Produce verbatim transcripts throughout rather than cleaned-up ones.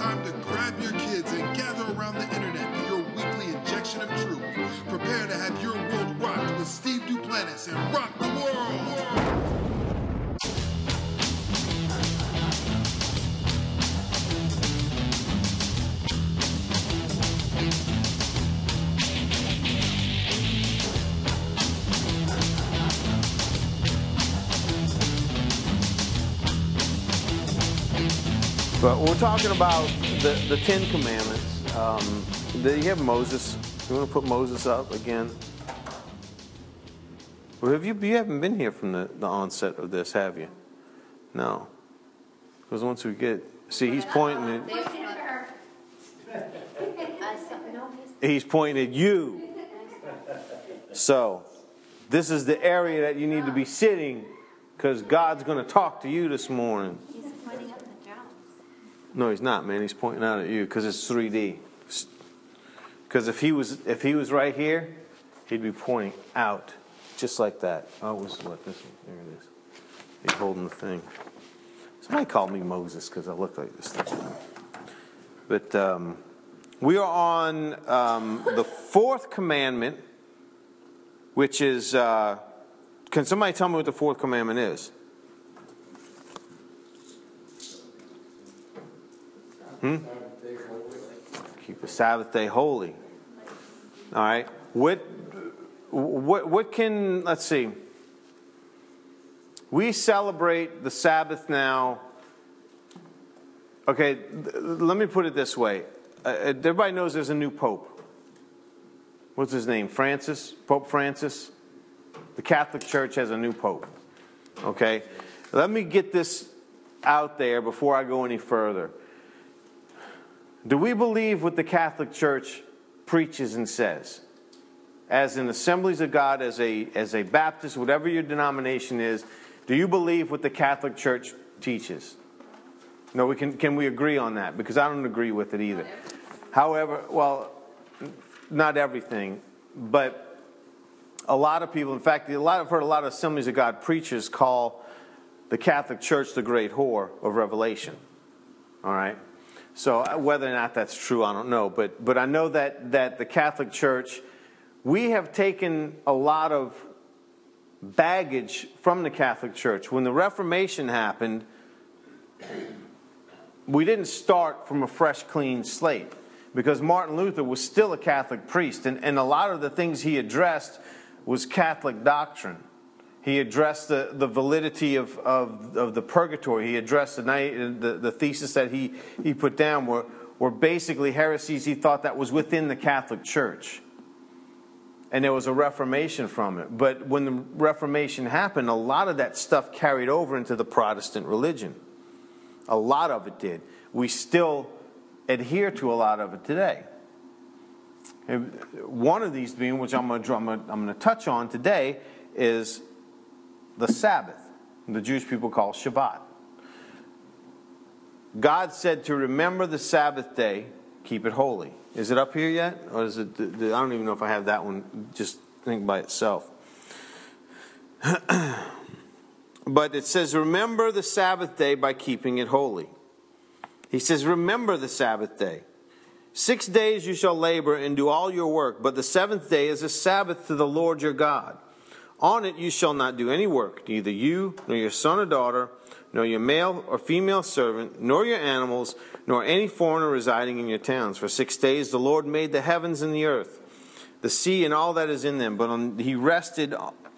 time to grab your kids and gather around the internet for your weekly injection of truth. Prepare to have your world rocked with Steve Duplantis and Rock the World! But we're talking about the, the Ten Commandments. Um, do you have Moses? You want to put Moses up again? Well, have you, you haven't been here from the, the onset of this, have you? No. Because once we get... See, he's pointing at... He's pointing at you. So, this is the area that you need to be sitting because God's going to talk to you this morning. No, he's not, man. He's pointing out at you because it's three D. Because if he was if he was right here, he'd be pointing out just like that. Oh, it was what this one? There it is. He's holding the thing. Somebody called me Moses because I look like this thing. But um, we are on um, the fourth commandment, which is. Uh, can somebody tell me what the fourth commandment is? Hmm? Keep the Sabbath day holy. All right. What, what, what can, let's see. We celebrate the Sabbath now. Okay, let me put it this way. Uh, everybody knows there's a new pope. What's his name? Francis? Pope Francis? The Catholic Church has a new pope. Okay? Let me get this out there before I go any further. Do we believe what the Catholic Church preaches and says? As in Assemblies of God, as a as a Baptist, whatever your denomination is, do you believe what the Catholic Church teaches? No, we can can we agree on that? Because I don't agree with it either. However, well, not everything, but a lot of people, in fact, a lot I've heard a lot of Assemblies of God preachers call the Catholic Church the great whore of Revelation. All right? So whether or not that's true, I don't know. But but I know that, that the Catholic Church, we have taken a lot of baggage from the Catholic Church. When the Reformation happened, we didn't start from a fresh, clean slate. Because Martin Luther was still a Catholic priest. And, and a lot of the things he addressed was Catholic doctrine. He addressed the, the validity of, of, of the purgatory. He addressed the, the, the thesis that he, he put down were, were basically heresies he thought that was within the Catholic Church. And there was a Reformation from it. But when the Reformation happened, a lot of that stuff carried over into the Protestant religion. A lot of it did. We still adhere to a lot of it today. And one of these being, which I'm going to, I'm going to, I'm going to touch on today, is the Sabbath, the Jewish people call Shabbat. God said to remember the Sabbath day, keep it holy. Is it up here yet? Or is it, I don't even know if I have that one, just think by itself. But it says remember the Sabbath day by keeping it holy. He says remember the Sabbath day. Six days you shall labor and do all your work, but the seventh day is a Sabbath to the Lord your God. On it you shall not do any work, neither you, nor your son or daughter, nor your male or female servant, nor your animals, nor any foreigner residing in your towns. For six days the Lord made the heavens and the earth, the sea and all that is in them. But on, he rested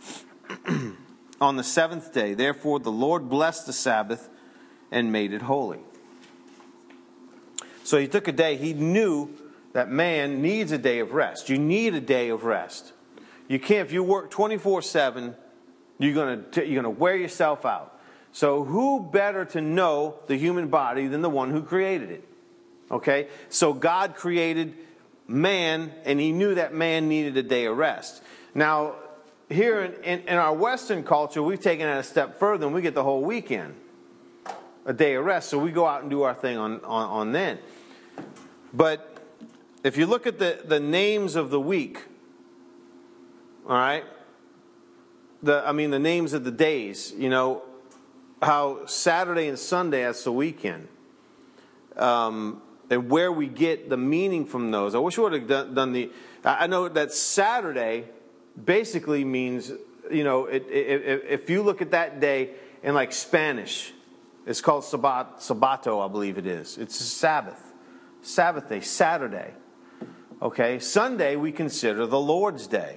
on the seventh day. Therefore the Lord blessed the Sabbath and made it holy. So he took a day. He knew that man needs a day of rest. You need a day of rest. You can't, if you work twenty-four seven, you're going to you're going to wear yourself out. So who better to know the human body than the one who created it? Okay? So God created man, and he knew that man needed a day of rest. Now, here in, in, in our Western culture, we've taken it a step further, and we get the whole weekend, a day of rest. So we go out and do our thing on, on, on then. But if you look at the, the names of the week, all right, the I mean the names of the days, you know, how Saturday and Sunday, that's the weekend. Um, and where we get the meaning from those. I wish we would have done, done the. I know that Saturday basically means, you know, it, it, if you look at that day in like Spanish, it's called Sabbat, Sabbato, I believe it is. It's a Sabbath, Sabbath day, Saturday. Okay, Sunday we consider the Lord's Day,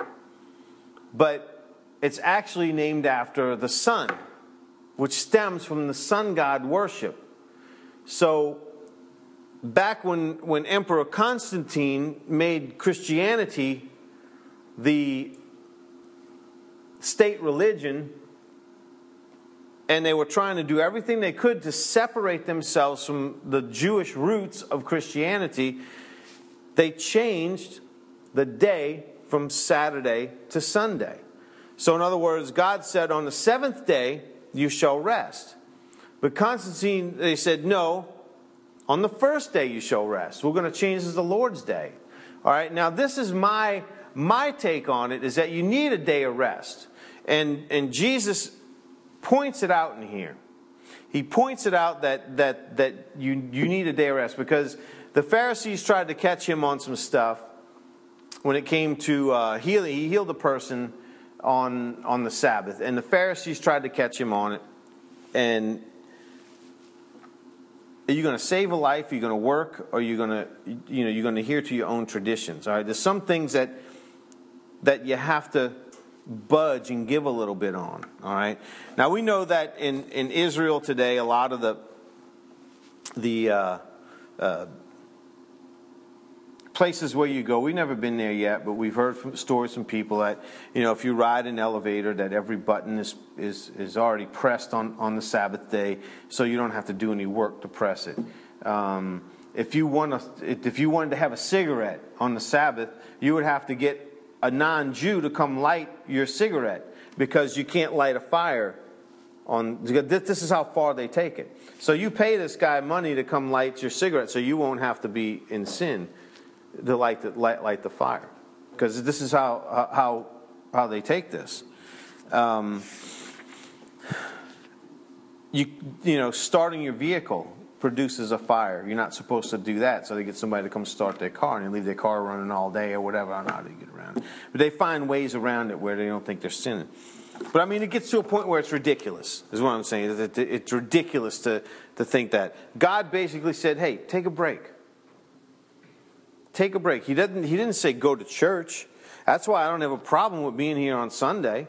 but it's actually named after the sun, which stems from the sun god worship. So back when, when Emperor Constantine made Christianity the state religion, and they were trying to do everything they could to separate themselves from the Jewish roots of Christianity, they changed the day from Saturday to Sunday. So in other words, God said, on the seventh day you shall rest. But Constantine, they said, no, on the first day you shall rest. We're going to change this to the Lord's Day. All right, now this is my my take on it, is that you need a day of rest. And and Jesus points it out in here. He points it out that that that you you need a day of rest, because the Pharisees tried to catch him on some stuff when it came to uh, healing. He healed a person on on the Sabbath, and the Pharisees tried to catch him on it. And are you going to save a life? Are you going to work? Or are you going to, you know, you're going to adhere to your own traditions? All right. There's some things that that you have to budge and give a little bit on. All right. Now we know that in, in Israel today, a lot of the the uh, uh, places where you go, we've never been there yet, but we've heard from stories from people that, you know, if you ride an elevator, that every button is is, is already pressed on, on the Sabbath day, so you don't have to do any work to press it. Um, if you want to, if you wanted to have a cigarette on the Sabbath, you would have to get a non-Jew to come light your cigarette, because you can't light a fire on. This is how far they take it. So you pay this guy money to come light your cigarette, so you won't have to be in sin to light the, light, light the fire, because this is how how how they take this. Um, you you know, starting your vehicle produces a fire. You're not supposed to do that, so they get somebody to come start their car, and they leave their car running all day or whatever. I don't know how they get around it, but they find ways around it where they don't think they're sinning. But I mean, it gets to a point where it's ridiculous, is what I'm saying. It's ridiculous to to think that God basically said, "Hey, take a break." Take a break. He didn't. He didn't say go to church. That's why I don't have a problem with being here on Sunday.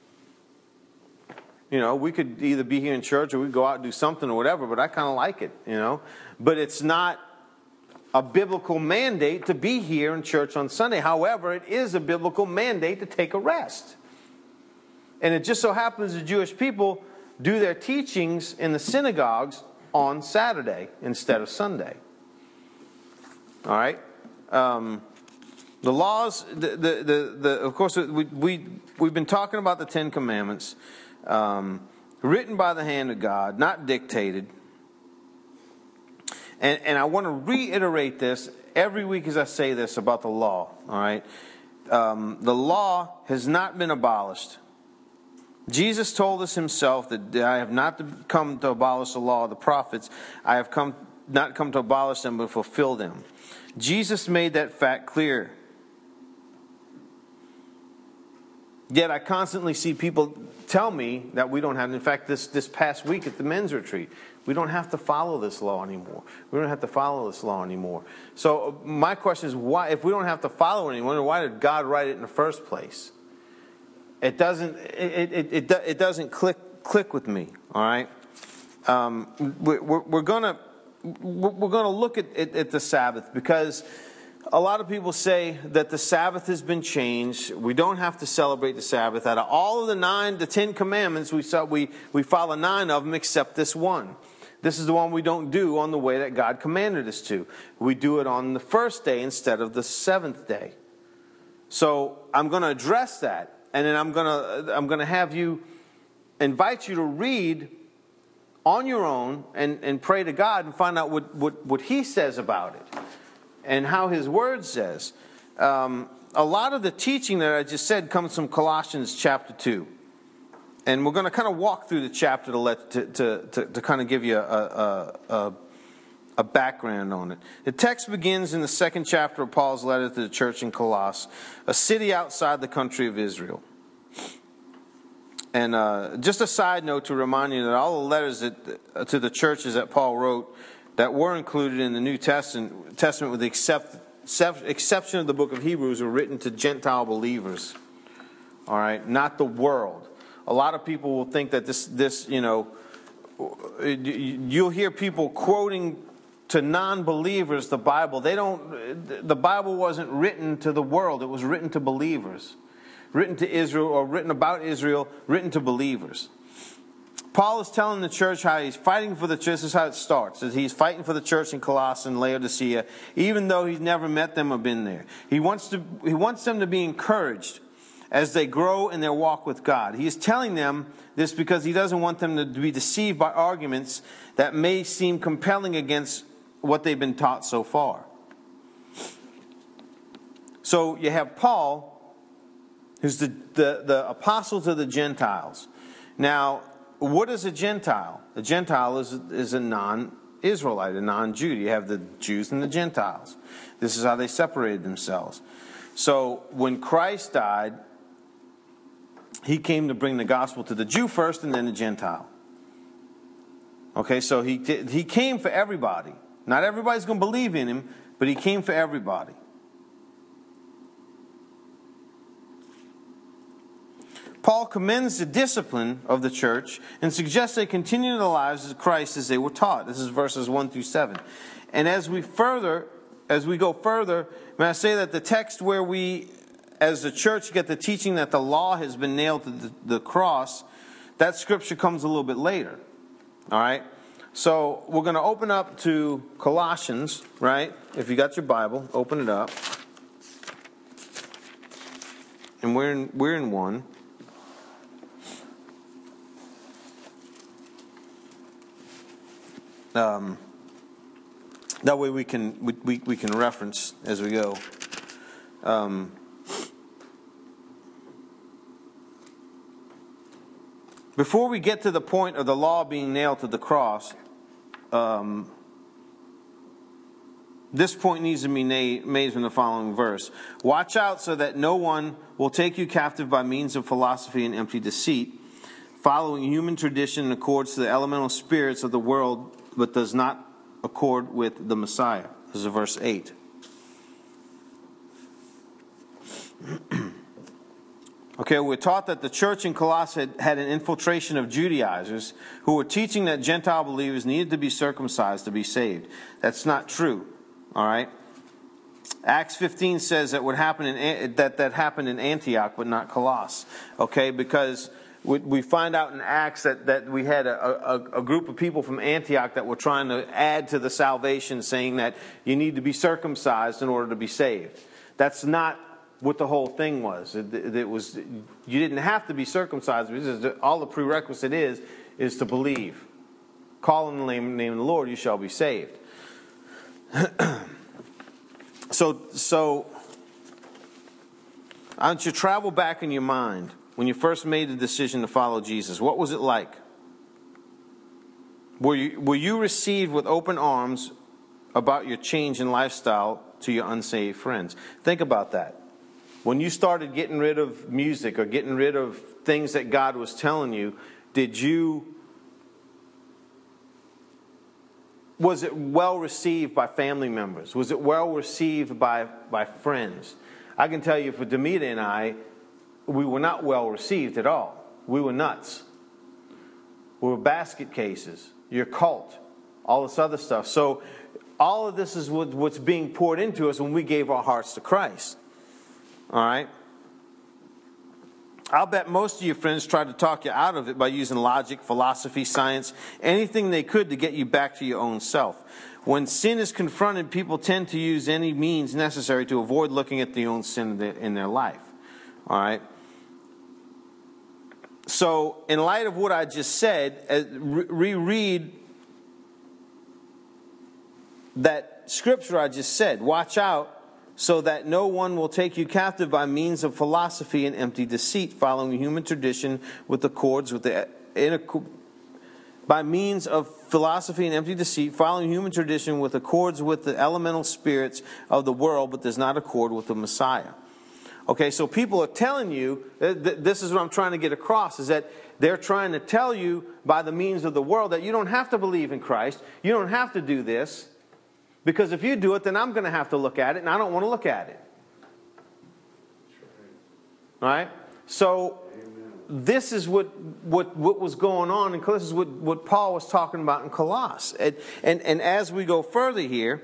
You know, we could either be here in church or we go out and do something or whatever. But I kind of like it. You know, but it's not a biblical mandate to be here in church on Sunday. However, it is a biblical mandate to take a rest. And it just so happens the Jewish people do their teachings in the synagogues on Saturday instead of Sunday. All right. Um, the laws, the, the, the, the, of course, we, we, we've been talking about the Ten Commandments, um, written by the hand of God, not dictated. And, and I want to reiterate this every week as I say this about the law, all right? Um, the law has not been abolished. Jesus told us himself that I have not come to abolish the law of the prophets. I have come not come to abolish them, but fulfill them. Jesus made that fact clear. Yet I constantly see people tell me that we don't have, in fact, this, this past week at the men's retreat, we don't have to follow this law anymore. We don't have to follow this law anymore. So my question is, why, if we don't have to follow it anymore, why did God write it in the first place? It doesn't, it, it, it, it doesn't click, click with me, all right? Um, we're, we're going to, We're going to look at, at, at the Sabbath, because a lot of people say that the Sabbath has been changed. We don't have to celebrate the Sabbath. Out of all of the nine, the Ten Commandments, we saw, we, we follow nine of them except this one. This is the one we don't do on the way that God commanded us to. We do it on the first day instead of the seventh day. So I'm going to address that, and then I'm going to I'm going to have you invite you to read on your own and, and pray to God and find out what, what, what He says about it and how His Word says. Um, a lot of the teaching that I just said comes from Colossians chapter two. And we're going to kind of walk through the chapter to let to, to, to, to kind of give you a, a, a, a background on it. The text begins in the second chapter of Paul's letter to the church in Colossus, a city outside the country of Israel. And uh, just a side note to remind you that all the letters that, to the churches that Paul wrote that were included in the New Testament, Testament with the except, exception of the book of Hebrews, were written to Gentile believers. All right, not the world. A lot of people will think that this, this, you know, you'll hear people quoting to non-believers the Bible. They don't. The Bible wasn't written to the world. It was written to believers, written to Israel, or written about Israel, written to believers. Paul is telling the church how he's fighting for the church. This is how it starts. He's fighting for the church in Colossus and Laodicea, even though he's never met them or been there. He wants to. He wants them to be encouraged as they grow in their walk with God. He is telling them this because he doesn't want them to be deceived by arguments that may seem compelling against what they've been taught so far. So you have Paul, who's the, the, the apostle to the Gentiles. Now, what is a Gentile? A Gentile is, is a non-Israelite, a non-Jew. You have the Jews and the Gentiles. This is how they separated themselves. So when Christ died, he came to bring the gospel to the Jew first and then the Gentile. Okay, so he he came for everybody. Not everybody's going to believe in him, but he came for everybody. Paul commends the discipline of the church and suggests they continue the lives of Christ as they were taught. This is verses one through seven. And as we further, as we go further, may I say that the text where we, as the church, get the teaching that the law has been nailed to the, the cross, that scripture comes a little bit later. All right? So we're going to open up to Colossians, right? If you got your Bible, open it up. And we're in, we're in one. Um, that way we can we, we, we can reference as we go. Um, before we get to the point of the law being nailed to the cross, um, this point needs to be made from the following verse. Watch out so that no one will take you captive by means of philosophy and empty deceit, following human tradition in accordance to the elemental spirits of the world, but does not accord with the Messiah. This is verse eight. Okay, we're taught that the church in Colossae had, had an infiltration of Judaizers who were teaching that Gentile believers needed to be circumcised to be saved. That's not true. All right. Acts fifteen says that what happened in that that happened in Antioch, but not Colossae. Okay, because we, we find out in Acts that, that we had a, a, a group of people from Antioch that were trying to add to the salvation, saying that you need to be circumcised in order to be saved. That's not what the whole thing was. It, it was you didn't have to be circumcised. All the prerequisite is is to believe. Call on the name, name of the Lord, you shall be saved. so, so I want you to travel back in your mind when you first made the decision to follow Jesus. What was it like? Were you, were you received with open arms about your change in lifestyle to your unsaved friends? Think about that. When you started getting rid of music or getting rid of things that God was telling you, did you, was it well received by family members? Was it well received by, by friends? I can tell you for Demita and I, we were not well received at all. We were nuts. We were basket cases, your cult, all this other stuff. So all of this is what, what's being poured into us when we gave our hearts to Christ. All right? I'll bet most of your friends tried to talk you out of it by using logic, philosophy, science, anything they could to get you back to your own self. When sin is confronted, people tend to use any means necessary to avoid looking at their own sin in their, in their life. All right? So, in light of what I just said, reread that scripture I just said. Watch out so that no one will take you captive by means of philosophy and empty deceit, following human tradition with accords with the by means of philosophy and empty deceit, following human tradition with accords with the elemental spirits of the world, but does not accord with the Messiah. Okay, so people are telling you, this is what I'm trying to get across, is that they're trying to tell you by the means of the world that you don't have to believe in Christ, you don't have to do this, because if you do it, then I'm going to have to look at it, and I don't want to look at it. All right? So this is what, what, what was going on, and this is what, what Paul was talking about in Colossus. And, and, and as we go further here,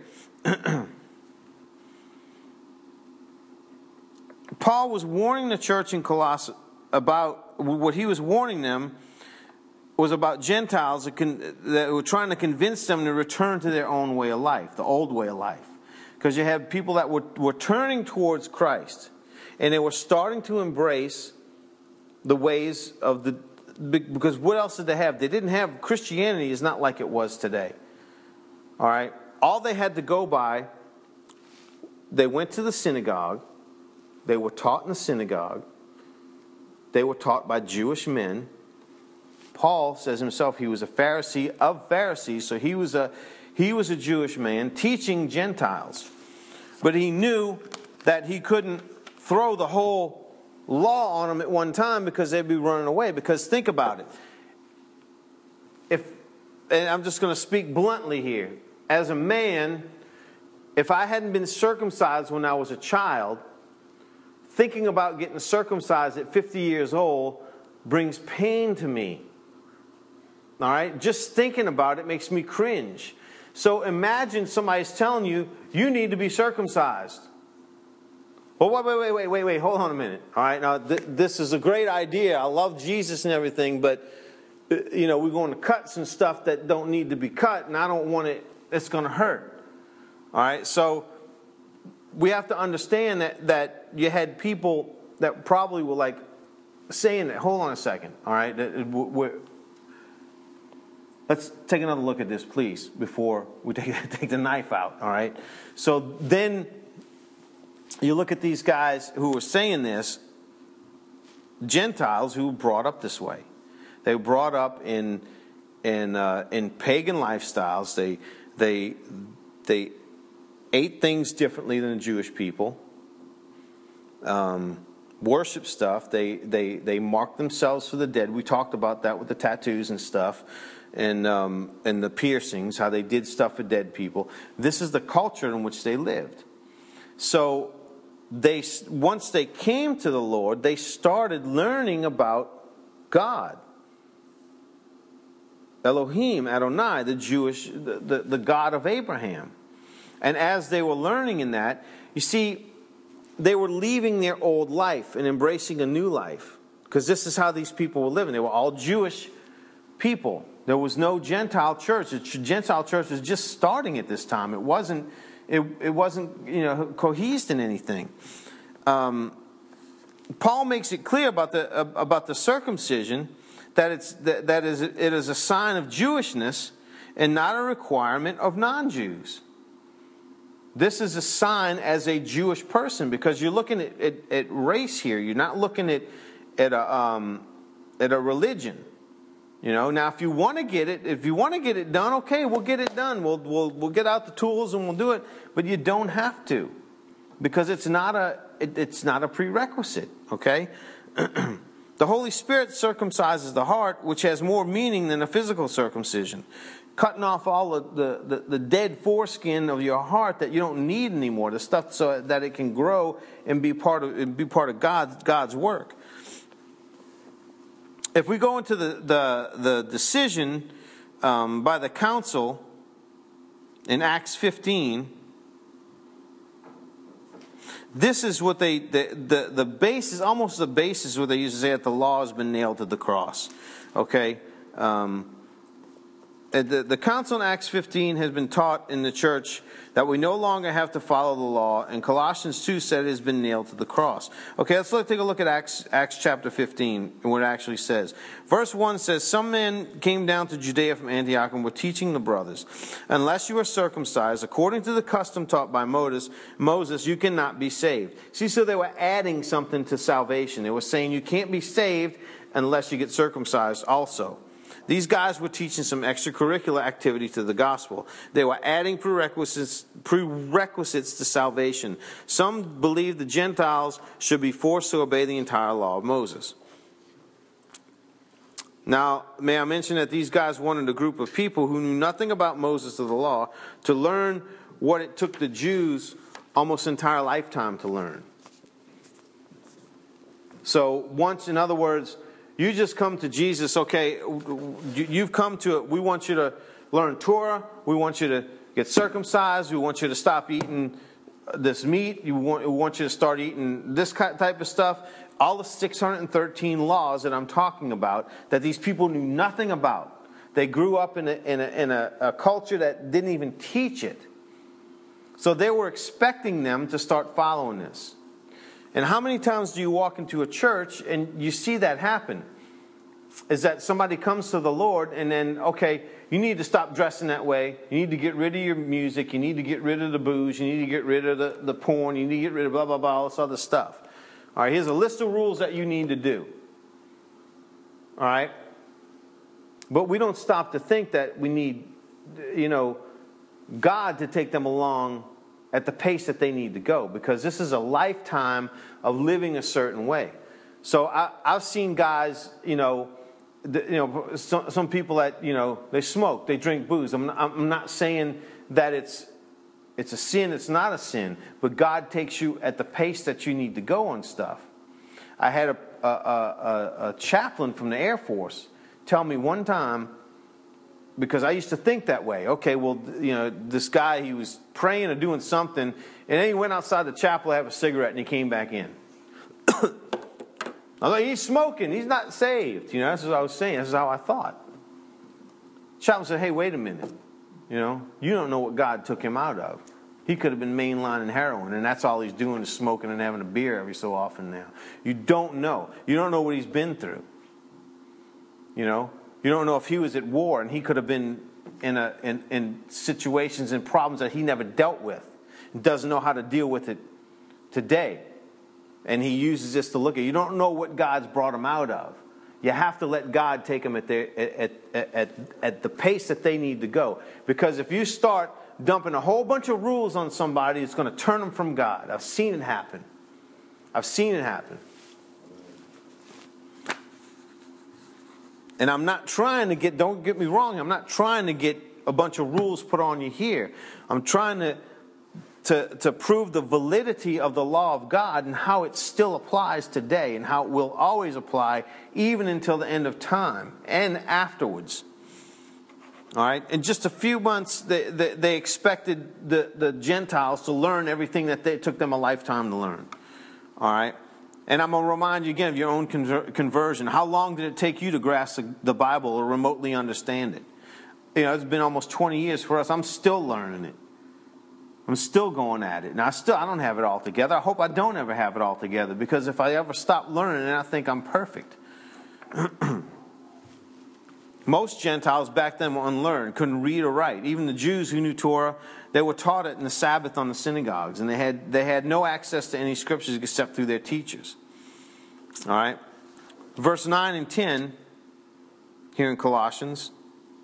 Paul was warning the church in Colossus about, what he was warning them was about Gentiles that, can, that were trying to convince them to return to their own way of life, the old way of life. Because you have people that were, were turning towards Christ, and they were starting to embrace the ways of the, because what else did they have? They didn't have, Christianity is not like it was today. All right? All they had to go by, they went to the synagogue, they were taught in the synagogue, they were taught by Jewish men. Paul says himself he was a Pharisee of Pharisees, so he was a, he was a Jewish man teaching Gentiles. But he knew that he couldn't throw the whole law on them at one time because they'd be running away. Because think about it. If, and I'm just going to speak bluntly here. As a man, if I hadn't been circumcised when I was a child, thinking about getting circumcised at fifty years old brings pain to me. All right? Just thinking about it makes me cringe. So imagine somebody's telling you, you need to be circumcised. Well, wait, wait, wait, wait, wait, wait, hold on a minute. All right, now th- this is a great idea. I love Jesus and everything, but, uh, you know, we're going to cut some stuff that don't need to be cut, and I don't want it, it's going to hurt. All right, so we have to understand that, that you had people that probably were like saying that, hold on a second, all right, we're, let's take another look at this, please, before we take, take the knife out, all right? So then you look at these guys who were saying this, Gentiles who were brought up this way. They were brought up in in uh, in pagan lifestyles. They they they ate things differently than the Jewish people. Um, worship stuff. They they they marked themselves for the dead. We talked about that with the tattoos and stuff, and um, and the piercings. How they did stuff for dead people. This is the culture in which they lived. So they once they came to the Lord, they started learning about God. Elohim, Adonai, the Jewish, the, the, the God of Abraham. And as they were learning in that, you see, they were leaving their old life and embracing a new life. Because this is how these people were living. They were all Jewish people. There was no Gentile church. The Gentile church was just starting at this time. It wasn't, it, it wasn't, you know, cohesed in anything. Um, Paul makes it clear about the uh, about the circumcision that it's that, that is it is a sign of Jewishness and not a requirement of non-Jews. This is a sign as a Jewish person, because you're looking at, at, at race here. You're not looking at at a um, at a religion. You know. Now, if you want to get it, if you want to get it done, okay, we'll get it done. We'll we'll we'll get out the tools and we'll do it. But you don't have to, because it's not a it, it's not a prerequisite. Okay. The Holy Spirit circumcises the heart, which has more meaning than a physical circumcision. Cutting off all of the, the, the dead foreskin of your heart that you don't need anymore, the stuff so that it can grow and be part of and be part of God's God's work. If we go into the the, the decision um, by the council in Acts fifteen, this is what they the the, the basis, almost the basis what they used to say that the law has been nailed to the cross. Okay. Um, The, the council in Acts fifteen has been taught in the church that we no longer have to follow the law, and Colossians two said it has been nailed to the cross. Okay, let's look, take a look at Acts, Acts chapter fifteen and what it actually says. Verse one says, "Some men came down to Judea from Antioch and were teaching the brothers, unless you are circumcised according to the custom taught by Moses, Moses, you cannot be saved." See, so they were adding something to salvation. They were saying you can't be saved unless you get circumcised also. These guys were teaching some extracurricular activity to the gospel. They were adding prerequisites, prerequisites to salvation. Some believed the Gentiles should be forced to obey the entire law of Moses. Now, may I mention that these guys wanted a group of people who knew nothing about Moses or the law to learn what it took the Jews almost an entire lifetime to learn. So once, in other words, you just come to Jesus, okay, you've come to it. We want you to learn Torah. We want you to get circumcised. We want you to stop eating this meat. You want, we want you to start eating this type of stuff. All the six hundred thirteen laws that I'm talking about that these people knew nothing about. They grew up in a, in a, in a, a culture that didn't even teach it. So they were expecting them to start following this. And how many times do you walk into a church and you see that happen? Is that somebody comes to the Lord and then, okay, you need to stop dressing that way. You need to get rid of your music. You need to get rid of the booze. You need to get rid of the, the porn. You need to get rid of blah, blah, blah, all this other stuff. All right, here's a list of rules that you need to do. All right? But we don't stop to think that we need, you know, God to take them along at the pace that they need to go, because this is a lifetime of living a certain way. So I, I've seen guys, you know, the, you know, some, some people that, you know, they smoke, they drink booze. I'm not, I'm not saying that it's it's a sin. It's not a sin, but God takes you at the pace that you need to go on stuff. I had a a, a, a chaplain from the Air Force tell me one time, because I used to think that way. Okay, well, you know, this guy, he was praying or doing something, and then he went outside the chapel to have a cigarette, and he came back in. I was like, he's smoking. He's not saved. You know, that's what I was saying. This is how I thought. Chaplain said, hey, wait a minute. You know, you don't know what God took him out of. He could have been mainlining heroin, and that's all he's doing is smoking and having a beer every so often now. You don't know. You don't know what he's been through. You know? You don't know if he was at war and he could have been in a in, in situations and problems that he never dealt with. He doesn't know how to deal with it today. And he uses this to look at. You don't know what God's brought him out of. You have to let God take them at, their, at, at, at, at the pace that they need to go. Because if you start dumping a whole bunch of rules on somebody, it's going to turn them from God. I've seen it happen. I've seen it happen. And I'm not trying to get, don't get me wrong, I'm not trying to get a bunch of rules put on you here. I'm trying to, to, to prove the validity of the law of God and how it still applies today and how it will always apply even until the end of time and afterwards. All right? In just a few months, they, they, they expected the, the Gentiles to learn everything that they, it took them a lifetime to learn. All right? And I'm going to remind you again of your own conver- conversion. How long did it take you to grasp the, the Bible or remotely understand it? You know, it's been almost twenty years for us. I'm still learning it. I'm still going at it. Now, I still I don't have it all together. I hope I don't ever have it all together, because if I ever stop learning it, I think I'm perfect. Most Gentiles back then were unlearned, couldn't read or write. Even the Jews who knew Torah, they were taught it in the Sabbath on the synagogues, and they had they had no access to any scriptures except through their teachers. All right, verse nine and ten here in Colossians.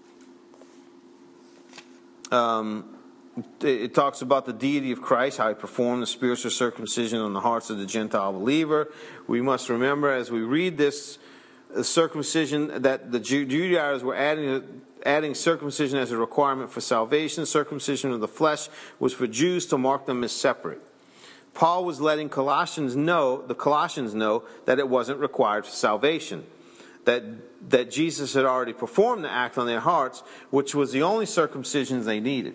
Um, it talks about the deity of Christ, how he performed the spiritual circumcision on the hearts of the Gentile believer. We must remember as we read this circumcision that the Judaizers were adding adding circumcision as a requirement for salvation. Circumcision of the flesh was for Jews to mark them as separate. Paul was letting Colossians know, the Colossians know, that it wasn't required for salvation. That, that Jesus had already performed the act on their hearts, which was the only circumcision they needed.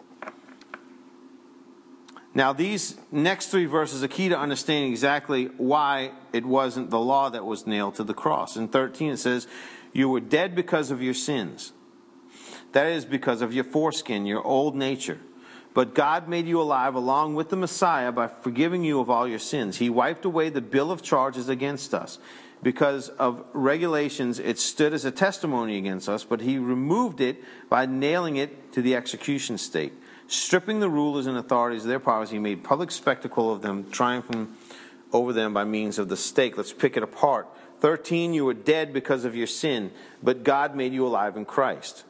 Now, these next three verses are key to understanding exactly why it wasn't the law that was nailed to the cross. In thirteen, it says, you were dead because of your sins. That is because of your foreskin, your old nature. But God made you alive along with the Messiah by forgiving you of all your sins. He wiped away the bill of charges against us. Because of regulations, it stood as a testimony against us, but he removed it by nailing it to the execution stake. Stripping the rulers and authorities of their powers, he made public spectacle of them, triumphing over them by means of the stake. Let's pick it apart thirteen, you were dead because of your sin, but God made you alive in Christ.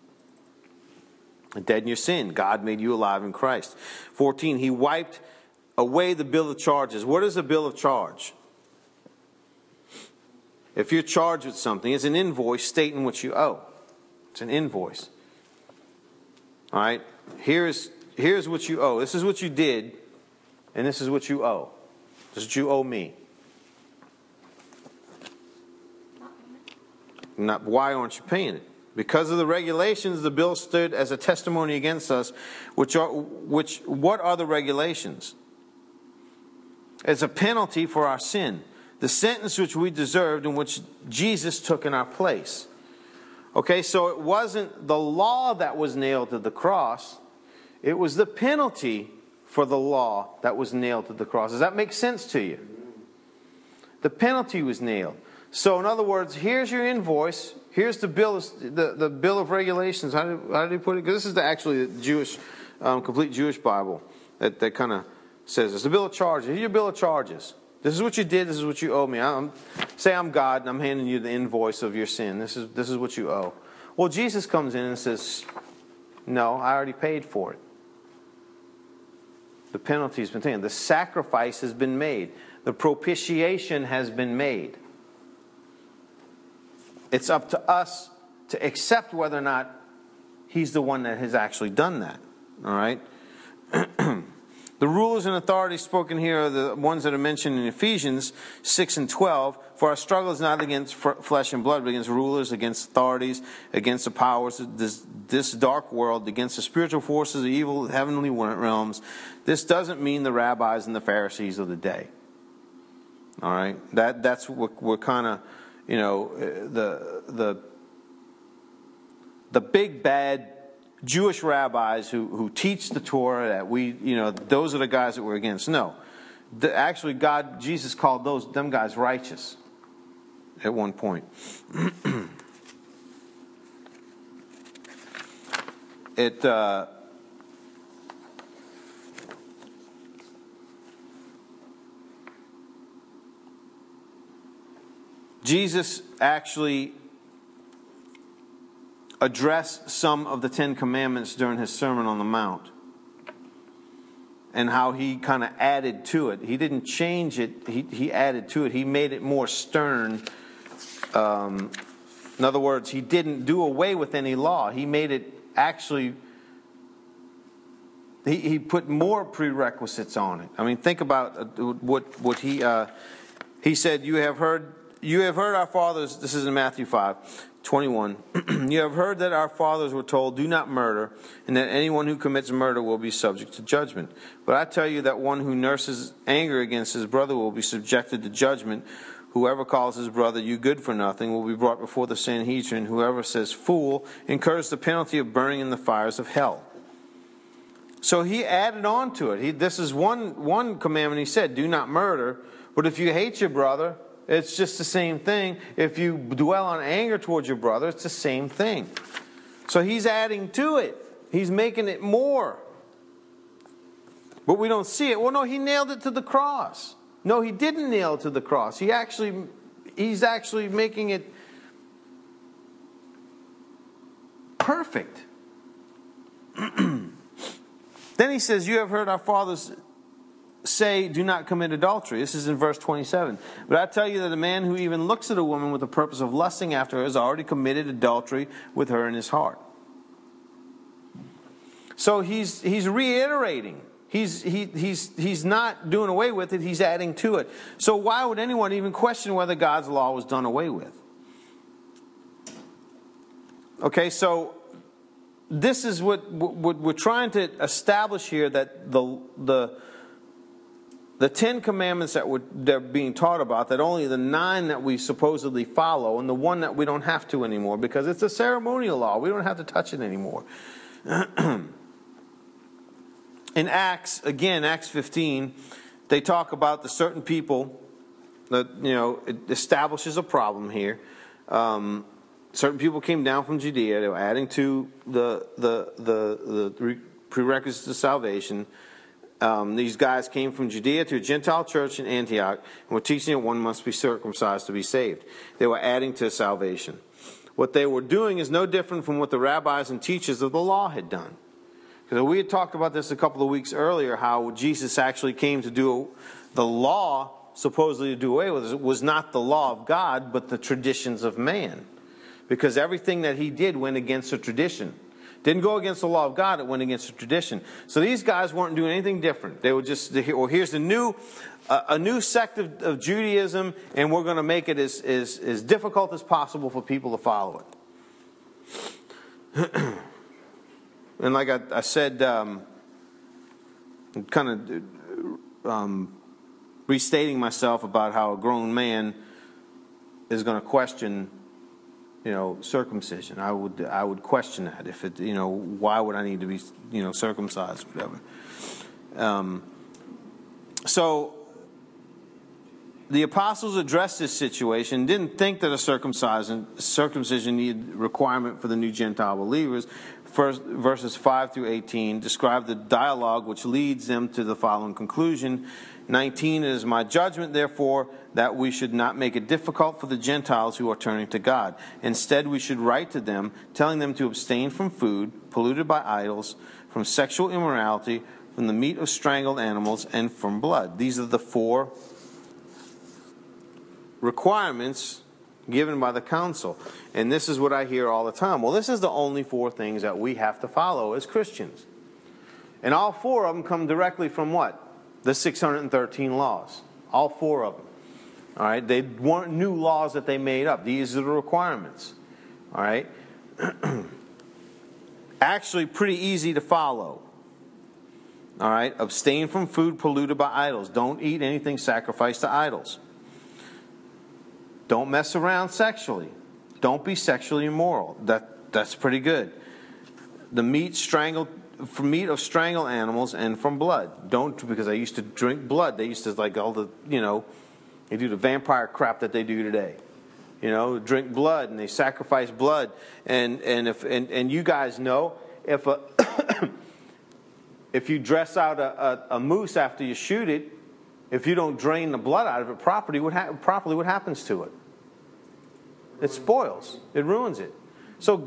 Dead in your sin, God made you alive in Christ. fourteen, he wiped away the bill of charges. What is a bill of charge? If you're charged with something, it's an invoice stating what you owe. It's an invoice. All right? Here's, here's what you owe. This is what you did, and this is what you owe. This is what you owe me. Not, why aren't you paying it? Because of the regulations, the bill stood as a testimony against us. Which are, which, what are the regulations? It's a penalty for our sin. The sentence which we deserved and which Jesus took in our place. Okay, so it wasn't the law that was nailed to the cross. It was the penalty for the law that was nailed to the cross. Does that make sense to you? The penalty was nailed. So in other words, here's your invoice. Here's the bill of, the, the bill of regulations. How did, how did he put it? Because this is the, actually the Jewish, um, complete Jewish Bible that, that kind of says this. The bill of charges. Here's your bill of charges. This is what you did. This is what you owe me. I'm, say I'm God and I'm handing you the invoice of your sin. This is, this is what you owe. Well, Jesus comes in and says, no, I already paid for it. The penalty has been taken. The sacrifice has been made. The propitiation has been made. It's up to us to accept whether or not he's the one that has actually done that. All right? The rulers and authorities spoken here are the ones that are mentioned in Ephesians six and twelve. For our struggle is not against flesh and blood, but against rulers, against authorities, against the powers of this, this dark world, against the spiritual forces of evil heavenly realms. This doesn't mean the rabbis and the Pharisees of the day. All right? That, that's what we're kind of, you know, the, the, the big bad Jewish rabbis who, who teach the Torah, that we, you know, those are the guys that we're against. No. The, actually, God, Jesus called those them guys righteous at one point. it, uh, Jesus actually addressed some of the Ten Commandments during his Sermon on the Mount, and how he kind of added to it. He didn't change it, he, he added to it. He made it more stern. Um, in other words, he didn't do away with any law. He made it actually, he, he put more prerequisites on it. I mean, think about what, what he, uh, he said, you have heard, you have heard our fathers, this is in Matthew five, twenty-one. You have heard that our fathers were told, do not murder, and that anyone who commits murder will be subject to judgment. But I tell you that one who nurses anger against his brother will be subjected to judgment. Whoever calls his brother you good for nothing will be brought before the Sanhedrin. Whoever says fool incurs the penalty of burning in the fires of hell. So he added on to it. He, this is one, one commandment he said, do not murder. But if you hate your brother, it's just the same thing. If you dwell on anger towards your brother, it's the same thing. So he's adding to it. He's making it more. But we don't see it. Well, no, he nailed it to the cross. No, he didn't nail it to the cross. He actually, he's actually making it perfect. Then he says, you have heard our fathers say, do not commit adultery. This is in verse twenty-seven. But I tell you that a man who even looks at a woman with the purpose of lusting after her has already committed adultery with her in his heart. So he's he's reiterating. He's he he's he's not doing away with it. He's adding to it. So why would anyone even question whether God's law was done away with? Okay, so this is what, what we're trying to establish here, that the the the Ten Commandments that we're, they're being taught about, that only the nine that we supposedly follow, and the one that we don't have to anymore because it's a ceremonial law. We don't have to touch it anymore. In Acts, again, Acts fifteen, they talk about the certain people that, you know, it establishes a problem here. Um, certain people came down from Judea. They were adding to the the the, the prerequisites of salvation. Um, these guys came from Judea to a Gentile church in Antioch and were teaching that one must be circumcised to be saved. They were adding to salvation. What they were doing is no different from what the rabbis and teachers of the law had done. Because we had talked about this a couple of weeks earlier, how Jesus actually came to do the law, supposedly to do away with it, was not the law of God, but the traditions of man. Because everything that he did went against the tradition. Didn't go against the law of God, it went against the tradition. So these guys weren't doing anything different. They were just, well, here's a new, uh, a new sect of, of Judaism, and we're going to make it as, as, as difficult as possible for people to follow it. And like I, I said, um, kind of um, restating myself about how a grown man is going to question, you know, circumcision. I would I would question that. If it, you know, why would I need to be, you know, circumcised, whatever. Um, so the apostles addressed this situation, didn't think that a circumcision circumcision needed requirement for the new Gentile believers. First, verses five through eighteen describe the dialogue which leads them to the following conclusion. nineteen, it is my judgment, therefore, that we should not make it difficult for the Gentiles who are turning to God. Instead, we should write to them, telling them to abstain from food polluted by idols, from sexual immorality, from the meat of strangled animals, and from blood. These are the four requirements given by the council. And this is what I hear all the time. Well, this is the only four things that we have to follow as Christians. And all four of them come directly from what? The six hundred thirteen laws. All four of them. All right? They weren't new laws that they made up. These are the requirements. All right? Actually, pretty easy to follow. All right? Abstain from food polluted by idols. Don't eat anything sacrificed to idols. Don't mess around sexually. Don't be sexually immoral. That that's pretty good. The meat strangled from meat of strangled animals and from blood. Don't, because I used to drink blood. They used to, like, all the, you know, they do the vampire crap that they do today. You know, drink blood and they sacrifice blood. And and if and, and you guys know, if a if you dress out a, a, a moose after you shoot it, if you don't drain the blood out of it properly, what ha- properly, what happens to it? It spoils. It ruins it. So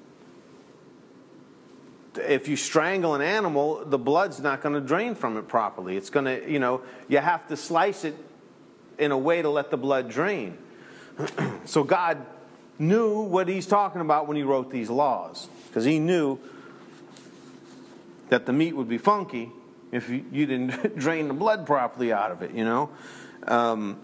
if you strangle an animal, the blood's not going to drain from it properly. It's going to, you know, you have to slice it in a way to let the blood drain. So God knew what he's talking about when he wrote these laws, because he knew that the meat would be funky if you, you didn't drain the blood properly out of it, you know. Um,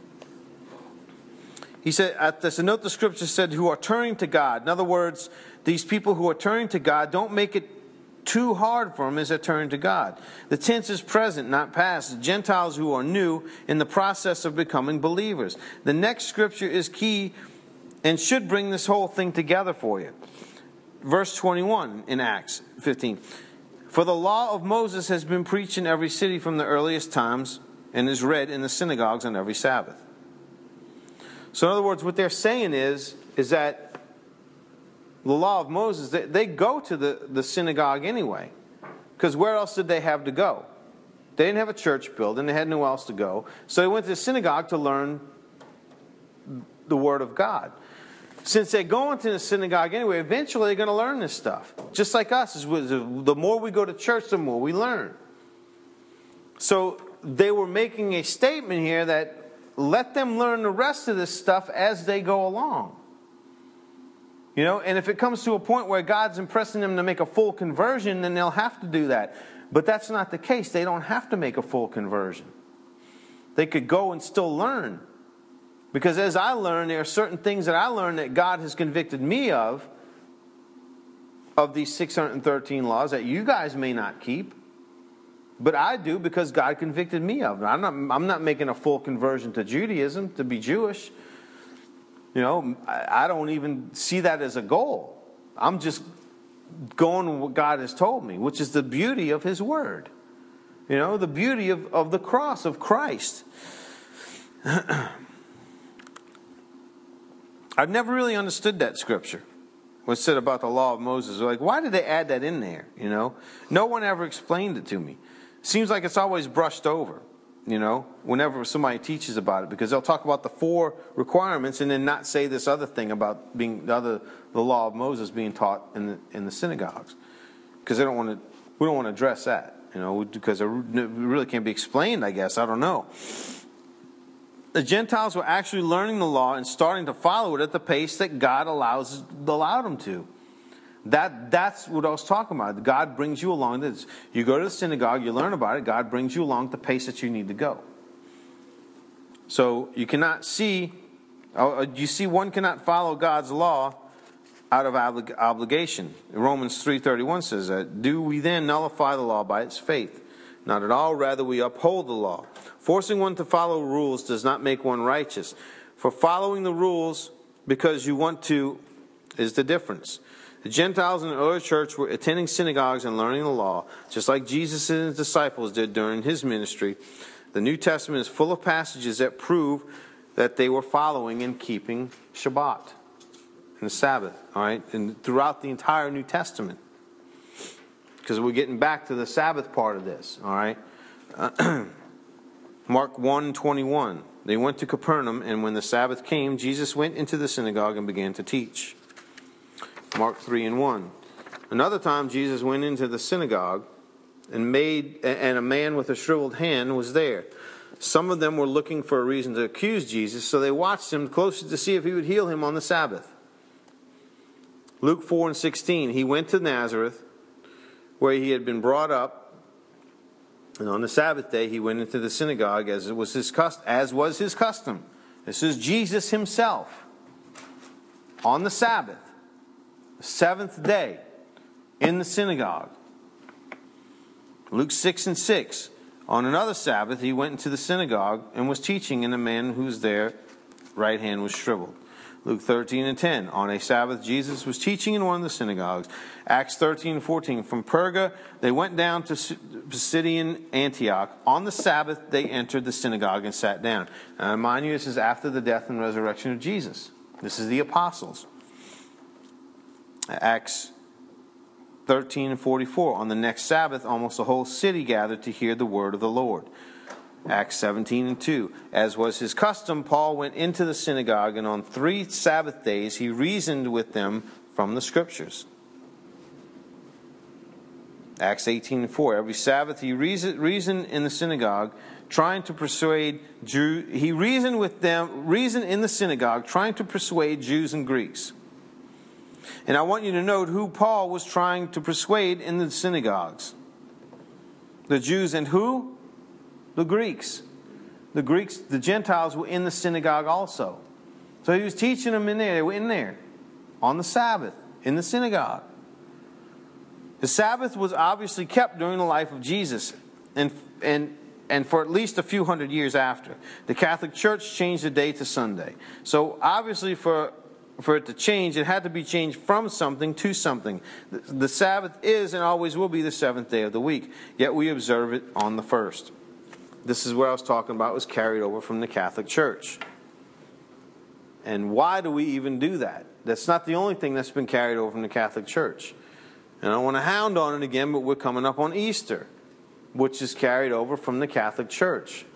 he said, at this, note the scripture said, who are turning to God. In other words, these people who are turning to God, don't make it too hard for them as they turn to God. The tense is present, not past. The Gentiles who are new in the process of becoming believers. The next scripture is key and should bring this whole thing together for you. Verse twenty-one in Acts fifteen. For the law of Moses has been preached in every city from the earliest times and is read in the synagogues on every Sabbath. So in other words, what they're saying is, is that the law of Moses, they, they go to the, the synagogue anyway. Because where else did they have to go? They didn't have a church building. They had nowhere else to go. So they went to the synagogue to learn the Word of God. Since they go into the synagogue anyway, eventually they're going to learn this stuff. Just like us. The more we go to church, the more we learn. So they were making a statement here that let them learn the rest of this stuff as they go along. You know, and if it comes to a point where God's impressing them to make a full conversion, then they'll have to do that. But that's not the case. They don't have to make a full conversion. They could go and still learn. Because as I learn, there are certain things that I learned that God has convicted me of, of these six hundred thirteen laws that you guys may not keep. But I do because God convicted me of them. I'm not, I'm not making a full conversion to Judaism, to be Jewish. You know, I, I don't even see that as a goal. I'm just going with what God has told me, which is the beauty of His Word. You know, the beauty of, of the cross of Christ. I've never really understood that scripture. What's said about the law of Moses. Like, why did they add that in there? You know, no one ever explained it to me. seems like it's always brushed over, you know, whenever somebody teaches about it, because they'll talk about the four requirements and then not say this other thing about being the other the law of Moses being taught in the in the synagogues, because they don't want to. We don't want to address that, you know, because it really can't be explained. I guess I don't know. The Gentiles were actually learning the law and starting to follow it at the pace that God allows allowed them to. That that's what I was talking about. God brings you along this. You go to the synagogue, you learn about it. God brings you along the pace that you need to go. So you cannot see. Uh, you see, one cannot follow God's law out of oblig- obligation. Romans three thirty-one says that. Do we then nullify the law by its faith? Not at all. Rather, we uphold the law. Forcing one to follow rules does not make one righteous. For following the rules because you want to is the difference. The Gentiles in the early church were attending synagogues and learning the law, just like Jesus and his disciples did during his ministry. The New Testament is full of passages that prove that they were following and keeping Shabbat and the Sabbath, all right, and throughout the entire New Testament. Because we're getting back to the Sabbath part of this, all right. Uh, Mark one twenty-one. They went to Capernaum, and when the Sabbath came, Jesus went into the synagogue and began to teach. Mark three and one. Another time Jesus went into the synagogue and made and a man with a shriveled hand was there. Some of them were looking for a reason to accuse Jesus, so they watched him closely to see if he would heal him on the Sabbath. Luke four and sixteen. He went to Nazareth, where he had been brought up, and on the Sabbath day he went into the synagogue as it was his custom, as was his custom. This is Jesus himself on the Sabbath. Seventh day in the synagogue. Luke six and six. On another Sabbath he went into the synagogue and was teaching, and a man who was there, right hand was shriveled. Luke thirteen and ten. On a Sabbath Jesus was teaching in one of the synagogues. Acts thirteen and fourteen. From Perga they went down to Pisidian Antioch. On the Sabbath they entered the synagogue and sat down. Now mind you, this is after the death and resurrection of Jesus. This is the apostles. Acts thirteen and forty-four. On the next Sabbath, almost the whole city gathered to hear the word of the Lord. Acts seventeen and two. As was his custom, Paul went into the synagogue, and on three Sabbath days he reasoned with them from the Scriptures. Acts eighteen and four. Every Sabbath he reasoned in the synagogue, trying to persuade Jew. He reasoned with them, reasoned in the synagogue, trying to persuade Jews and Greeks. And I want you to note who Paul was trying to persuade in the synagogues. The Jews and who? The Greeks. The Greeks, the Gentiles were in the synagogue also. So he was teaching them in there. They were in there on the Sabbath, in the synagogue. The Sabbath was obviously kept during the life of Jesus and, and, and for at least a few hundred years after. The Catholic Church changed the day to Sunday. So obviously for For it to change, it had to be changed from something to something. The Sabbath is and always will be the seventh day of the week, yet we observe it on the first. This is what I was talking about, was carried over from the Catholic Church. And why do we even do that? That's not the only thing that's been carried over from the Catholic Church. And I don't want to hound on it again, but we're coming up on Easter, which is carried over from the Catholic Church.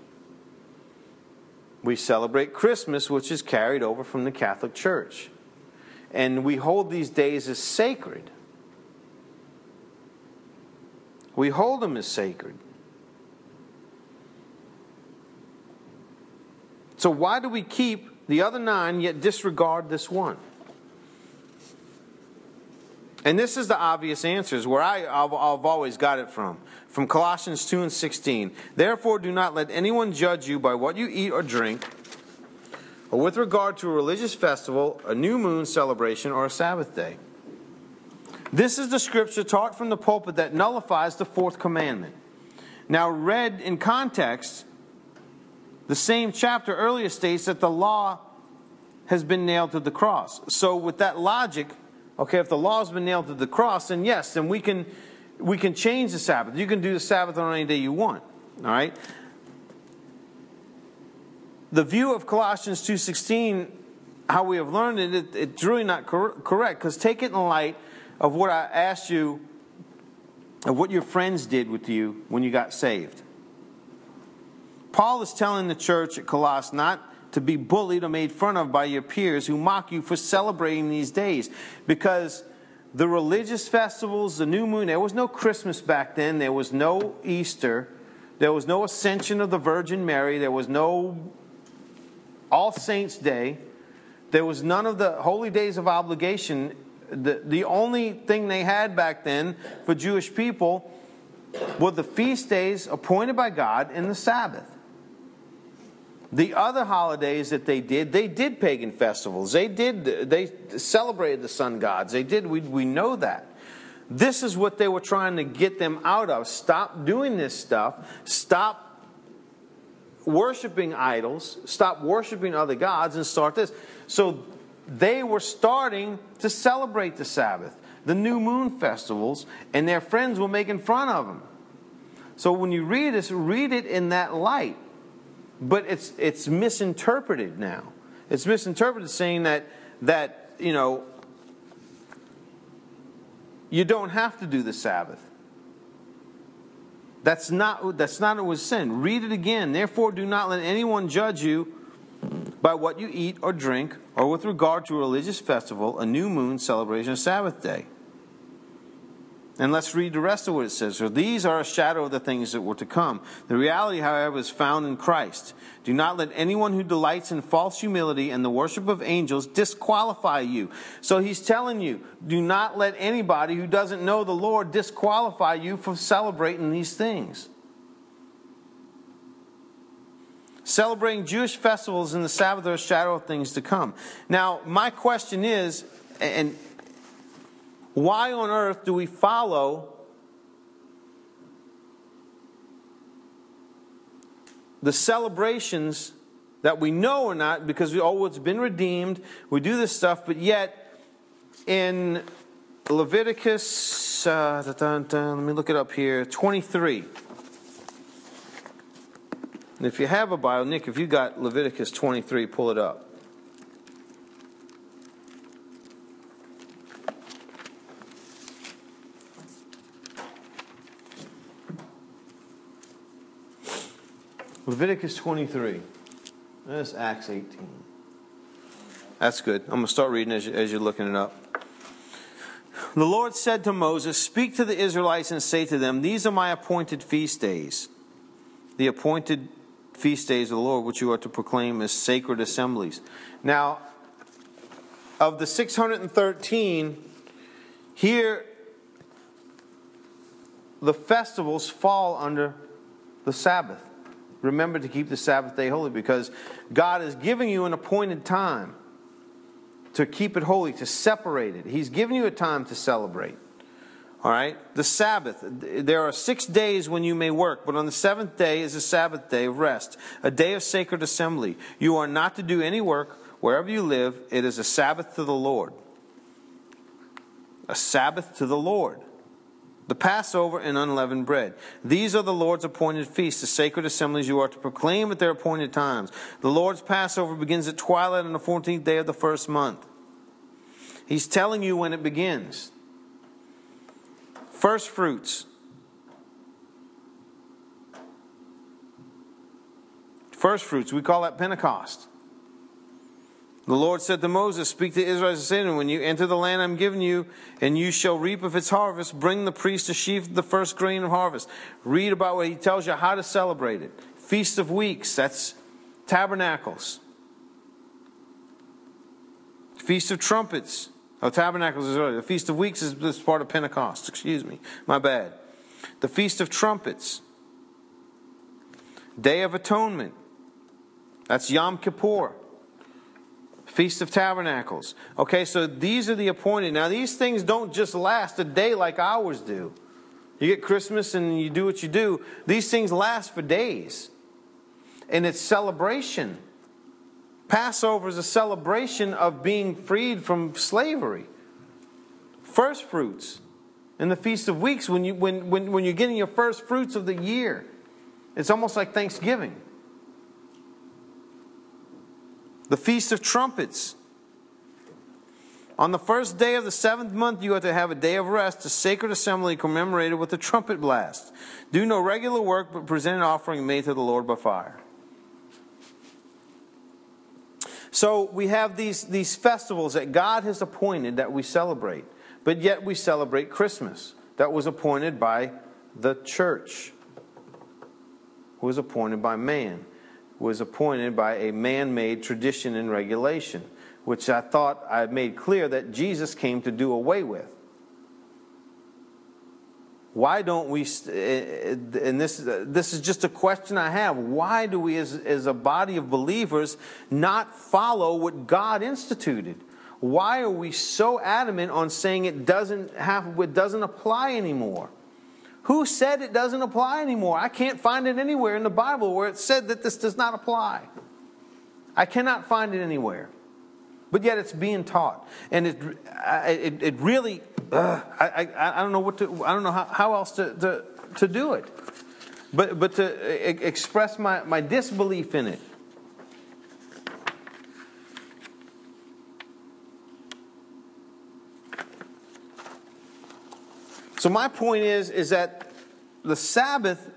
We celebrate Christmas, which is carried over from the Catholic Church. And we hold these days as sacred. We hold them as sacred. So why do we keep the other nine yet disregard this one? And this is the obvious answers where I, I've, I've always got it from. From Colossians two and sixteen. Therefore do not let anyone judge you by what you eat or drink, or with regard to a religious festival, a new moon celebration, or a Sabbath day. This is the scripture taught from the pulpit that nullifies the fourth commandment. Now read in context, the same chapter earlier states that the law has been nailed to the cross. So with that logic, okay, if the law has been nailed to the cross, then yes, then we can we can change the Sabbath. You can do the Sabbath on any day you want. All right? The view of Colossians two sixteen, how we have learned it, it it's really not cor- correct. Because take it in light of what I asked you of what your friends did with you when you got saved. Paul is telling the church at Colossae not to be bullied or made fun of by your peers who mock you for celebrating these days. Because the religious festivals, the new moon, there was no Christmas back then. There was no Easter. There was no Ascension of the Virgin Mary. There was no All Saints' Day. There was none of the holy days of obligation. The, the only thing they had back then for Jewish people were the feast days appointed by God and the Sabbath. The other holidays that they did, they did pagan festivals. They did, they celebrated the sun gods. They did, we, we know that. This is what they were trying to get them out of. Stop doing this stuff. Stop worshiping idols. Stop worshiping other gods and start this. So they were starting to celebrate the Sabbath, the new moon festivals, and their friends were making fun of them. So when you read this, read it in that light. But it's it's misinterpreted now. It's misinterpreted saying that that, you know, you don't have to do the Sabbath. That's not that's not what was said. Read it again. Therefore, do not let anyone judge you by what you eat or drink, or with regard to a religious festival, a new moon, celebration, a Sabbath day. And let's read the rest of what it says. For these are a shadow of the things that were to come. The reality, however, is found in Christ. Do not let anyone who delights in false humility and the worship of angels disqualify you. So he's telling you, do not let anybody who doesn't know the Lord disqualify you for celebrating these things. Celebrating Jewish festivals in the Sabbath are a shadow of things to come. Now, my question is, and why on earth do we follow the celebrations that we know are not, because we, oh, it's been redeemed, we do this stuff, but yet in Leviticus, uh, da, da, da, let me look it up here, twenty-three. And if you have a Bible, Nick, if you got Leviticus twenty-three, pull it up. Leviticus twenty-three. That's Acts eighteen. That's good. I'm going to start reading as, you, as you're looking it up. The Lord said to Moses, speak to the Israelites and say to them, these are my appointed feast days. The appointed feast days of the Lord, which you are to proclaim as sacred assemblies. Now, of the six hundred thirteen, here the festivals fall under the Sabbath. Remember to keep the Sabbath day holy, because God is giving you an appointed time to keep it holy, to separate it. He's giving you a time to celebrate. All right? The Sabbath. There are six days when you may work, but on the seventh day is a Sabbath day of rest, a day of sacred assembly. You are not to do any work wherever you live. It is a Sabbath to the Lord. A Sabbath to the Lord. The Passover and unleavened bread. These are the Lord's appointed feasts, the sacred assemblies you are to proclaim at their appointed times. The Lord's Passover begins at twilight on the fourteenth day of the first month. He's telling you when it begins. First fruits. First fruits, we call that Pentecost. The Lord said to Moses, speak to Israel and say to them, when you enter the land I'm giving you, and you shall reap of its harvest, bring the priest a sheaf of the first grain of harvest. Read about what he tells you how to celebrate it. Feast of Weeks, that's Tabernacles. Feast of Trumpets. Oh, Tabernacles is earlier. The Feast of Weeks is this part of Pentecost. Excuse me. My bad. The Feast of Trumpets. Day of Atonement. That's Yom Kippur. Feast of Tabernacles. Okay, so these are the appointed. Now, these things don't just last a day like ours do. You get Christmas and you do what you do. These things last for days. And it's celebration. Passover is a celebration of being freed from slavery. First fruits. And the Feast of Weeks, when, you, when, when, when you're getting your first fruits of the year. It's almost like Thanksgiving. The Feast of Trumpets. On the first day of the seventh month, you are to have a day of rest, a sacred assembly commemorated with a trumpet blast. Do no regular work, but present an offering made to the Lord by fire. So we have these, these festivals that God has appointed that we celebrate. But yet we celebrate Christmas. That was appointed by the church. Was appointed by man. Was appointed by a man-made tradition and regulation, which I thought I made clear that Jesus came to do away with. Why don't we, and this, this is just a question I have, why do we as, as a body of believers not follow what God instituted? Why are we so adamant on saying it doesn't have, it doesn't apply anymore? Who said it doesn't apply anymore? I can't find it anywhere in the Bible where it said that this does not apply. I cannot find it anywhere. But yet it's being taught. And it it, it really, uh, I, I I don't know what to, I don't know how, how else to, to, to do it. But but to express my, my disbelief in it. So my point is, is that the Sabbath,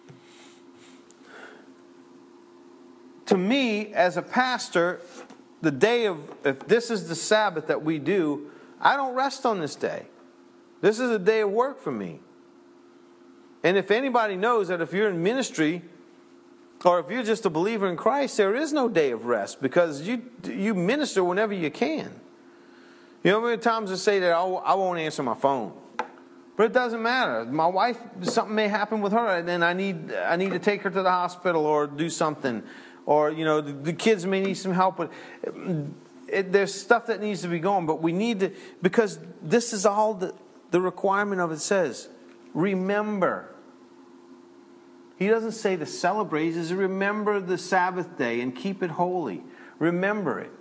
to me, as a pastor, the day of, if this is the Sabbath that we do, I don't rest on this day. This is a day of work for me. And if anybody knows that if you're in ministry, or if you're just a believer in Christ, there is no day of rest, because you you minister whenever you can. You know how many times I say that I won't answer my phone. But it doesn't matter. My wife, something may happen with her, and then I need I need to take her to the hospital or do something. Or, you know, the, the kids may need some help. But it, it, there's stuff that needs to be going. But we need to, because this is all the, the requirement of it says. Remember. He doesn't say to celebrate. He says remember the Sabbath day and keep it holy. Remember it.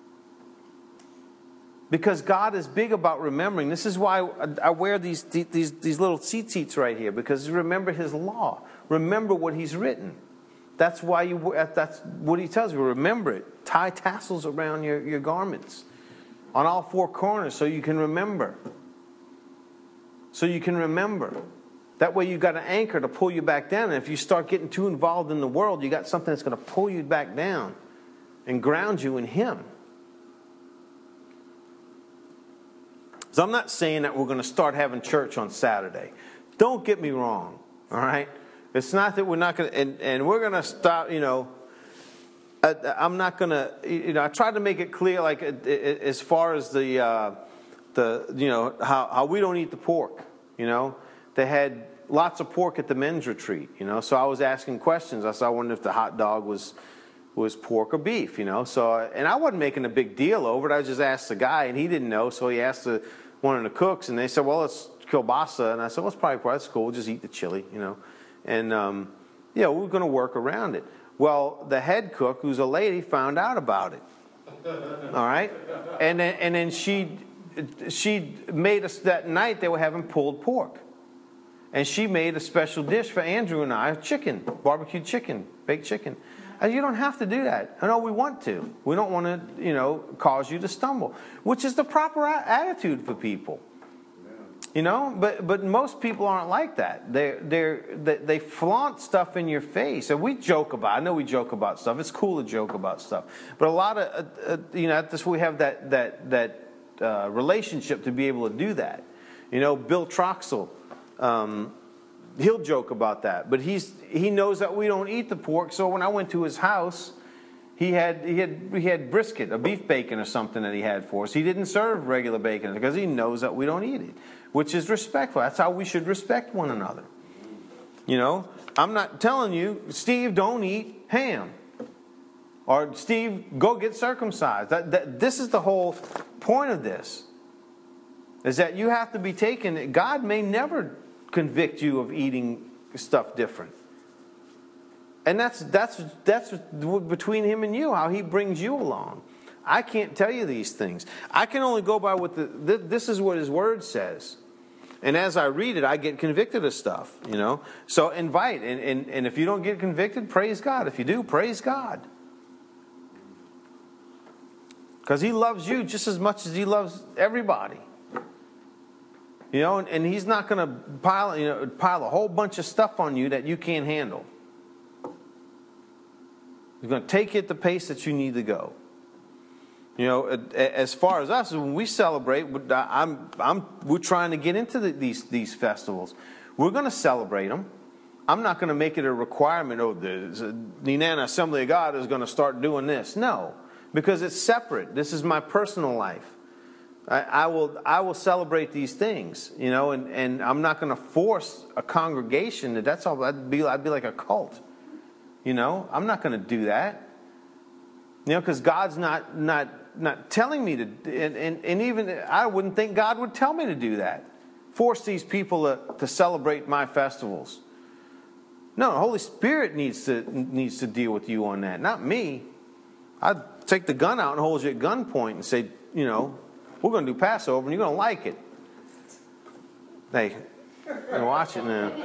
Because God is big about remembering. This is why I wear these, these, these little tzitzits right here. Because remember His law. Remember what He's written. That's why you. That's what He tells you. Remember it. Tie tassels around your, your garments. On all four corners so you can remember. So you can remember. That way you got an anchor to pull you back down. And if you start getting too involved in the world, you got something that's going to pull you back down. And ground you in Him. So I'm not saying that we're going to start having church on Saturday. Don't get me wrong, all right? It's not that we're not going to, and, and we're going to stop, you know, I, I'm not going to, you know, I tried to make it clear, like, as far as the, uh, the you know, how, how we don't eat the pork, you know. They had lots of pork at the men's retreat, you know, so I was asking questions. I said, I wondered if the hot dog was was pork or beef, you know. So, and I wasn't making a big deal over it. I just asked the guy, and he didn't know, so he asked the one of the cooks, and they said, well, it's kielbasa. And I said, well, it's probably pork. That's cool. We'll just eat the chili, you know. And, um, yeah, we're going to work around it. Well, the head cook, who's a lady, found out about it. All right? And then, and then she, she made us, that night they were having pulled pork. And she made a special dish for Andrew and I, chicken, barbecued chicken, baked chicken. And you don't have to do that. I know we want to. We don't want to, you know, cause you to stumble, which is the proper a- attitude for people. You know, but but most people aren't like that. They they they flaunt stuff in your face, and we joke about. I know we joke about stuff. It's cool to joke about stuff, but a lot of uh, uh, you know, at this we have that that that uh, relationship to be able to do that. You know, Bill Troxel, um, he'll joke about that, but he's he knows that we don't eat the pork. So when I went to his house, he had he had he had brisket, a beef bacon or something that he had for us. He didn't serve regular bacon because he knows that we don't eat it. Which is respectful. That's how we should respect one another. You know, I'm not telling you, Steve, don't eat ham. Or Steve, go get circumcised. That, that, this is the whole point of this. Is that you have to be taken. God may never convict you of eating stuff different. And that's that's that's between Him and you, how He brings you along. I can't tell you these things. I can only go by what the, this is what His Word says. And as I read it, I get convicted of stuff, you know. So invite. And, and, and if you don't get convicted, praise God. If you do, praise God. Because he loves you just as much as he loves everybody. You know, and, and he's not going to pile, you know, pile a whole bunch of stuff on you that you can't handle. He's going to take you at the pace that you need to go. You know, as far as us, when we celebrate, I'm, I'm, we're trying to get into the, these these festivals. We're going to celebrate them. I'm not going to make it a requirement. Oh, the Nenana Assembly of God is going to start doing this. No, because it's separate. This is my personal life. I, I will I will celebrate these things. You know, and, and I'm not going to force a congregation. That that's all. I'd be I'd be like a cult. You know, I'm not going to do that. You know, because God's not not. not telling me to, and, and, and even I wouldn't think God would tell me to do that. Force these people to, to celebrate my festivals. No, the Holy Spirit needs to needs to deal with you on that, not me. I'd take the gun out and hold you at gunpoint and say, you know, we're going to do Passover and you're going to like it. Hey, watch it now.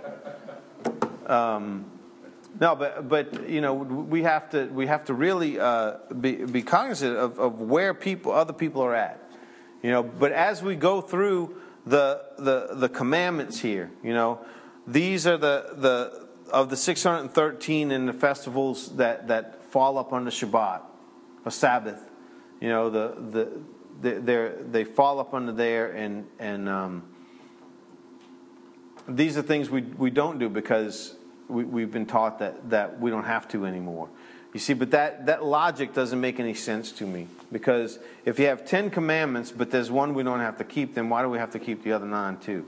Um, No, but but you know we have to we have to really uh, be be cognizant of, of where people other people are at, you know. But as we go through the the the commandments here, you know, these are the the of the six hundred thirteen in the festivals that, that fall up under Shabbat, a Sabbath, you know, the the they they fall up under there, and and um, these are things we we don't do because We, we've been taught that, that we don't have to anymore. You see, but that, that logic doesn't make any sense to me. Because if you have ten commandments, but there's one we don't have to keep, then why do we have to keep the other nine too?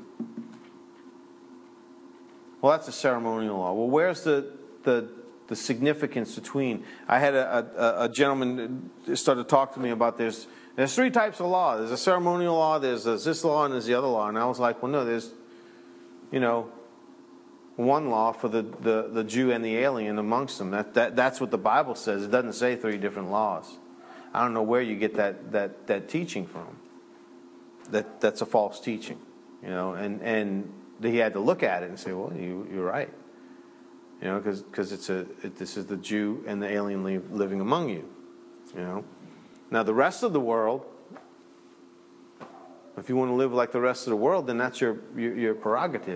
Well, that's a ceremonial law. Well, where's the the, the significance between? I had a, a, a gentleman started talking to me about there's there's three types of law. There's a ceremonial law, there's, there's this law, and there's the other law. And I was like, well, no, there's, you know, one law for the, the, the Jew and the alien amongst them. That, that that's what the Bible says. It doesn't say three different laws. I don't know where you get that that, that teaching from. That that's a false teaching, you know. And and he had to look at it and say, well, you you're right, you know, because because it's a it, this is the Jew and the alien living among you, you know. Now the rest of the world, if you want to live like the rest of the world, then that's your your, your prerogative.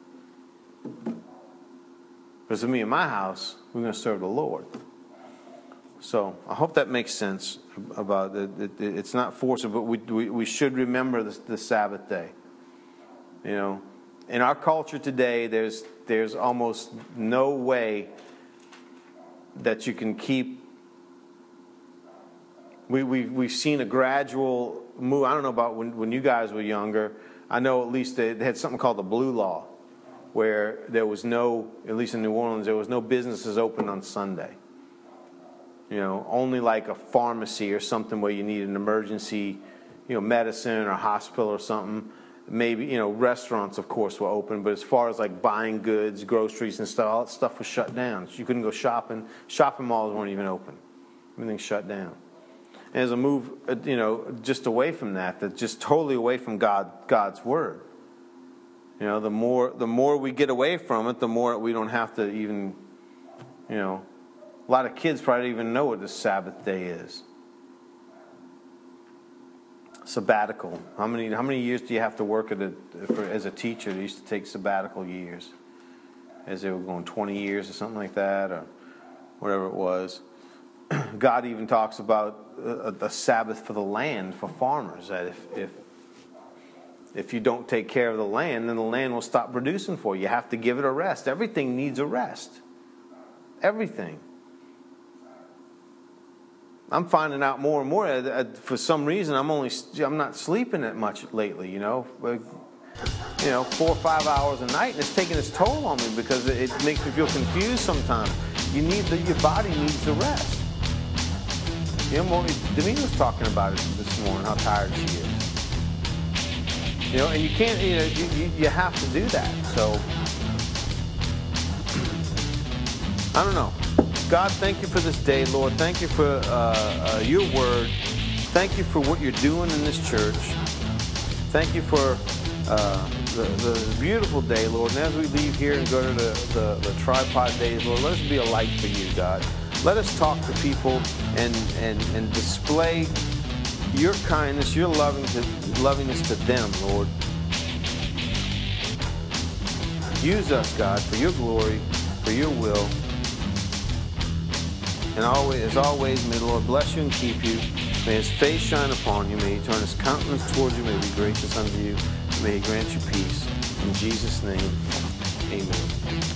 Because of me and my house, we're going to serve the Lord. So I hope that makes sense about it. It's not forced, but we, we, we should remember the, the Sabbath day. You know, in our culture today, there's there's almost no way that you can keep. We we we've seen a gradual move. I don't know about when when you guys were younger. I know at least they, they had something called the Blue Law, where there was no, at least in New Orleans, there was no businesses open on Sunday. You know, only like a pharmacy or something where you need an emergency, you know, medicine or hospital or something. Maybe, you know, restaurants, of course, were open, but as far as like buying goods, groceries and stuff, all that stuff was shut down. You couldn't go shopping. Shopping malls weren't even open. Everything's shut down. And there's a move, you know, just away from that, that's just totally away from God, God's Word. You know, the more the more we get away from it, the more we don't have to even, you know, a lot of kids probably don't even know what the Sabbath day is. Sabbatical. How many how many years do you have to work at a, for, as a teacher? They used to take sabbatical years, as they were going twenty years or something like that, or whatever it was. God even talks about a, a Sabbath for the land, for farmers, that if if If you don't take care of the land, then the land will stop producing for you. You have to give it a rest. Everything needs a rest. Everything. I'm finding out more and more. For some reason, I'm only I'm not sleeping that much lately. You know, you know, four or five hours a night, and it's taking its toll on me because it makes me feel confused sometimes. You need the, your body needs the rest. You know, Denise was talking about it this morning. How tired she is. You know, and you can't, you know, you, you, you have to do that. So, I don't know. God, thank you for this day, Lord. Thank you for uh, uh, your word. Thank you for what you're doing in this church. Thank you for uh, the, the beautiful day, Lord. And as we leave here and go to the, the, the tripod days, Lord, let us be a light for you, God. Let us talk to people and, and, and display your kindness, your loving to, lovingness to them, Lord. Use us, God, for your glory, for your will. And always, as always, may the Lord bless you and keep you. May his face shine upon you. May he turn his countenance towards you. May he be gracious unto you. May he grant you peace. In Jesus' name, amen.